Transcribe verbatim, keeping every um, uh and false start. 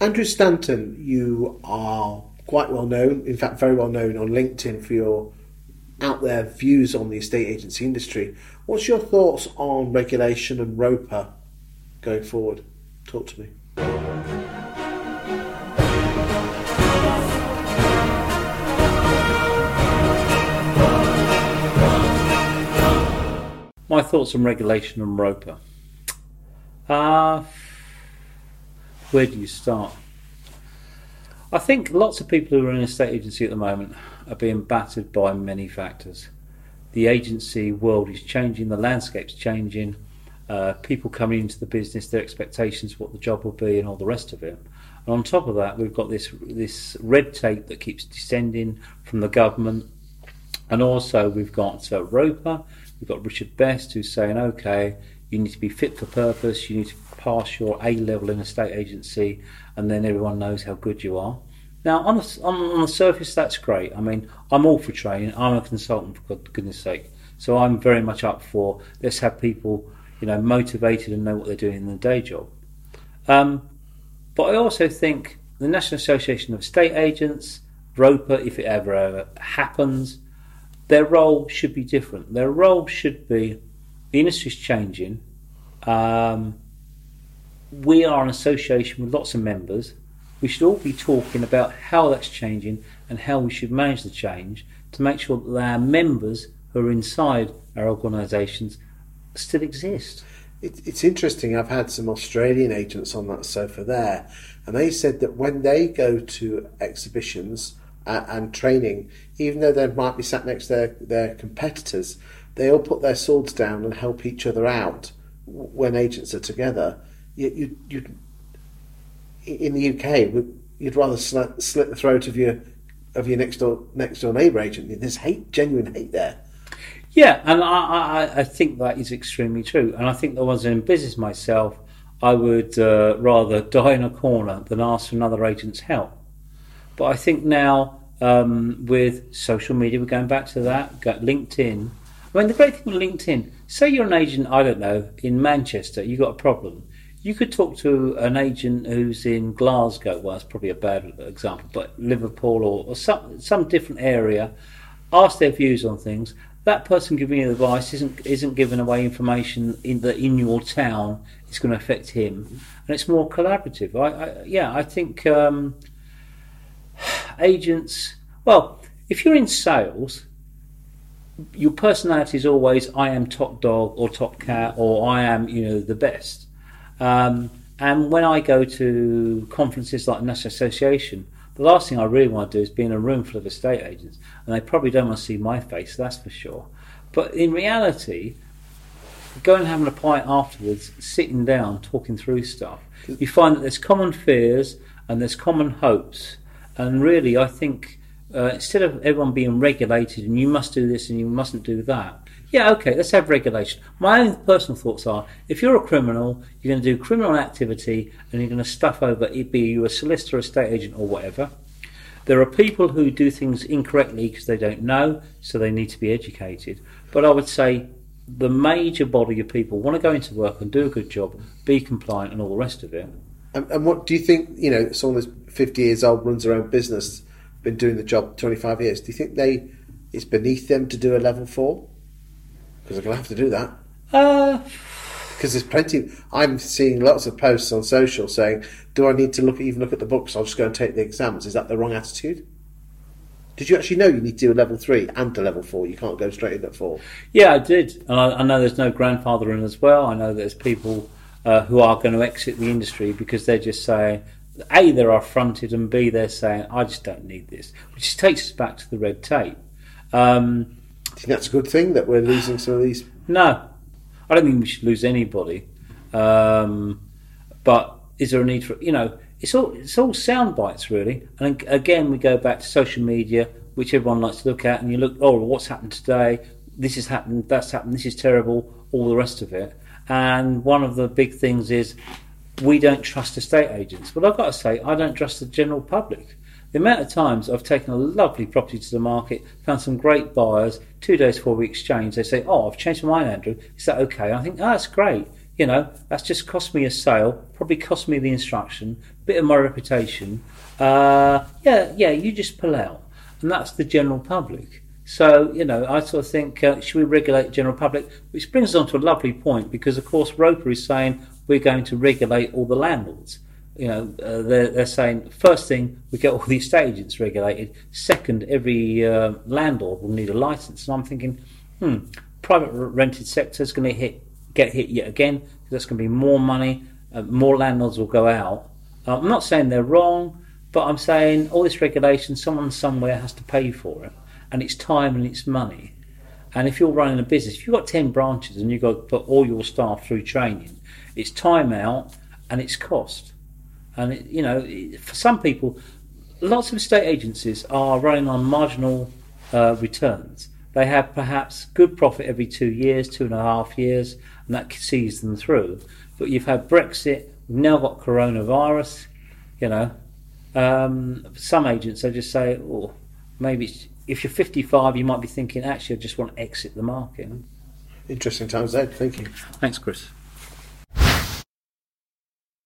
Andrew Stanton, you are quite well known, in fact very well known on LinkedIn for your out there views on the estate agency industry. What's your thoughts on regulation and ROPA going forward? Talk to me. My thoughts on regulation and ROPA. Uh, where do you start? I think lots of people who are in an estate agency at the moment are being battered by many factors. The agency world is changing, the landscape's changing, uh, people coming into the business, their expectations, what the job will be and all the rest of it. And on top of that, we've got this this red tape that keeps descending from the government. And also we've got uh, ROPA, we've got Richard Best who's saying, okay, you need to be fit for purpose, you need to pass your A level in a estate agency, and then everyone knows how good you are. Now, on the, on, on the surface, that's great. I mean, I'm all for training. I'm a consultant, for goodness sake. So I'm very much up for, let's have people, you know, motivated and know what they're doing in their day job. Um, but I also think the National Association of Estate Agents, ROPA, if it ever, ever happens, their role should be different. Their role should be, the industry's changing. Um, we are an association with lots of members. We should all be talking about how that's changing and how we should manage the change to make sure that our members who are inside our organisations still exist. It, it's interesting, I've had some Australian agents on that sofa there, and they said that when they go to exhibitions uh, and training, even though they might be sat next to their, their competitors, they all put their swords down and help each other out when agents are together. You, you, you, in the U K, you'd rather slit, slit the throat of your of your next door next door neighbour agent. There's hate, genuine hate there. Yeah, and I, I, I think that is extremely true. And I think that once in business myself, I would uh, rather die in a corner than ask for another agent's help. But I think now um, with social media, we're going back to that. Got LinkedIn. I mean, the great thing with LinkedIn, say you're an agent, I don't know, in Manchester, you've got a problem. You could talk to an agent who's in Glasgow, well, that's probably a bad example, but Liverpool or, or some some different area, ask their views on things. That person giving you advice isn't isn't giving away information in that in your town is going to affect him, and it's more collaborative. I, I yeah, I think um, agents. Well, if you're in sales, your personality is always I am top dog or top cat or I am you know the best. Um, and when I go to conferences like the National Association, the last thing I really want to do is be in a room full of estate agents, and they probably don't want to see my face, that's for sure. But in reality, going and having a pint afterwards, sitting down, talking through stuff, you find that there's common fears and there's common hopes. And really, I think uh, instead of everyone being regulated and you must do this and you mustn't do that, yeah, okay, let's have regulation. My own personal thoughts are, if you're a criminal, you're going to do criminal activity and you're going to stuff over, it be you a solicitor, estate agent or whatever. There are people who do things incorrectly because they don't know, so they need to be educated. But I would say the major body of people want to go into work and do a good job, be compliant and all the rest of it. And, and what do you think, you know, someone that's fifty years old, runs their own business, been doing the job twenty-five years, do you think they it's beneath them to do a level four? Because they're going to have to do that. Uh, because there's plenty. I'm seeing lots of posts on social saying, "Do I need to look even look at the books? I'll just go and take the exams." Is that the wrong attitude? Did you actually know you need to do a level three and a level four? You can't go straight in at four. Yeah, I did, and I, I know there's no grandfathering as well. I know there's people uh, who are going to exit the industry because they're just saying, A, they're affronted, and B, they're saying, "I just don't need this," which takes us back to the red tape. Um, Do you think that's a good thing that we're losing some of these? No, I don't think we should lose anybody. Um, but is there a need for, you know, it's all it's all sound bites really. And again, we go back to social media, which everyone likes to look at, and you look, oh, what's happened today? This has happened, that's happened, this is terrible, all the rest of it. And one of the big things is we don't trust estate agents. But I've got to say, I don't trust the general public. The amount of times I've taken a lovely property to the market, found some great buyers, two days before we exchange, they say, "Oh, I've changed my mind, Andrew. Is that okay?" I think, "Oh, that's great. You know, that's just cost me a sale, probably cost me the instruction, bit of my reputation, uh, yeah, yeah, you just pull out. And that's the general public. So, you know, I sort of think, uh, should we regulate the general public? Which brings us on to a lovely point, because, of course, ROPA is saying we're going to regulate all the landlords. You know, uh, they're, they're saying, first thing, we get all the estate agents regulated. Second, every uh, landlord will need a licence. And I'm thinking, hmm, private rented sector is going to hit, get hit yet again, because that's going to be more money, uh, more landlords will go out. Uh, I'm not saying they're wrong, but I'm saying all this regulation, someone somewhere has to pay for it. And it's time and it's money. And if you're running a business, if you've got ten branches and you've got to put all your staff through training, it's time out and it's cost. And, it, you know, for some people, lots of estate agencies are running on marginal uh, returns. They have perhaps good profit every two years, two and a half years, and that sees them through. But you've had Brexit, we've now got coronavirus, you know. Um, some agents, they just say, oh, maybe it's, if you're fifty-five, you might be thinking, actually, I just want to exit the market. Interesting times, Ed. Thank you. Thanks, Chris.